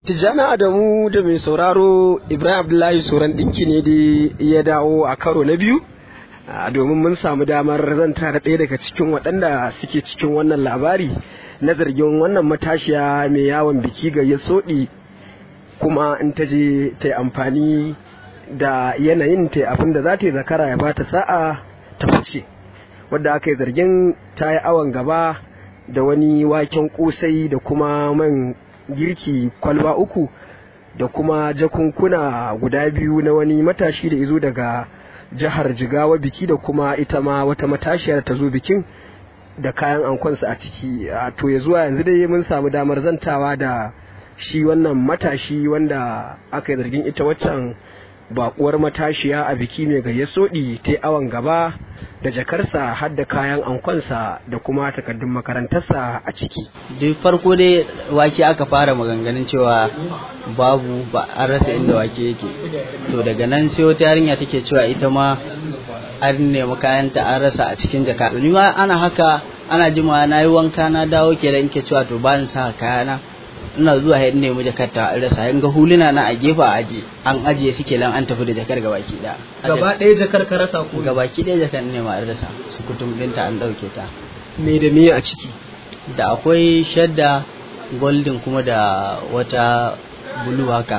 Tijjani Adamu da mai sauraro Ibrahim Abdullahi Soran ɗinki ne da ya dawo a karo na biyu domin mun samu damar zanta da ɗaya daga cikin waɗanda suke cikin wannan labari na zargin wannan matashiya mai yawon biki ga ya soɗi, kuma in ta je ta yi amfani da yanayin ta abin da za ta yi zakara ya bata sa'a ta fice, wadda aka yi zargin ta yi awon gaba da wani waken kosai da kuma man girki kwalba 3 da kuma jakunkuna guda 2 na wani matashi da izo daga jihar Jigawa biki, da kuma ita ma wata matashiyar ta zo bikin da kayan ankonsa a ciki. To ya zuwa yanzu dai mun samu damar zantawa da shi wannan matashi wanda aka yi zargin ita waccan bakuwar matashiya a biki mai gayya soɗi ta yi awon gaba da jakarsa har da kayan ankonsa da kuma takardun makarantarsa a ciki. Duk farko dai wake aka fara maganganun cewa babu, ba an rasa inda wake yake, to daga nan sai wata yarinya take cewa ita ma an nemi kayanta an rasa a cikin jaka. Ni ma ana haka, ana jima na yi wanka na dawo ke da nke cewa to ba ni sa kayana, ina zuwa ya nemi jakarta an rasa, yin ga huluna na a gefa aje an ajiye suke lan an tafi da jakar gabaki daya. Gaba ɗaya jakar ka rasa ko? Gabaki ɗaya jakar ne ma an rasa, su kutum ɗinta an ɗauke ta. Me da me a ciki? Da akwai shadda golden kuma da wata bulu haka.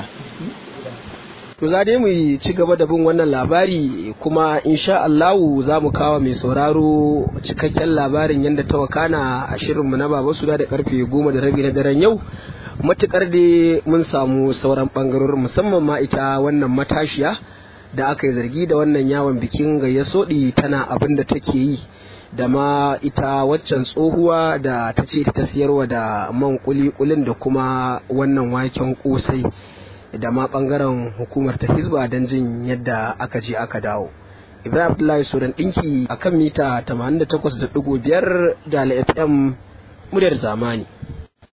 To za dai mu ci gaba da bin wannan labari, kuma insha Allahu za mu kawo mai sauraro cikakken labarin yadda ta wakana a shirinmu na Baba Suda da karfe 10:30 na daren yau. Matukar da mun samu sauran bangarorin, musamman ma ita wannan matashiya da aka yi zargi da wannan yawon bikin gayya soɗi tana abin da take yi, da ma ita waccan tsohuwa da ta ce ta siyarwa da man kulikulin da kuma wannan waken kosai, da ma bangaren hukumar ta Hizba don jin yadda aka je aka dawo. Ibrahim Abdullahi Soran ɗinki akan mita 88.5 da FM muryar zamani.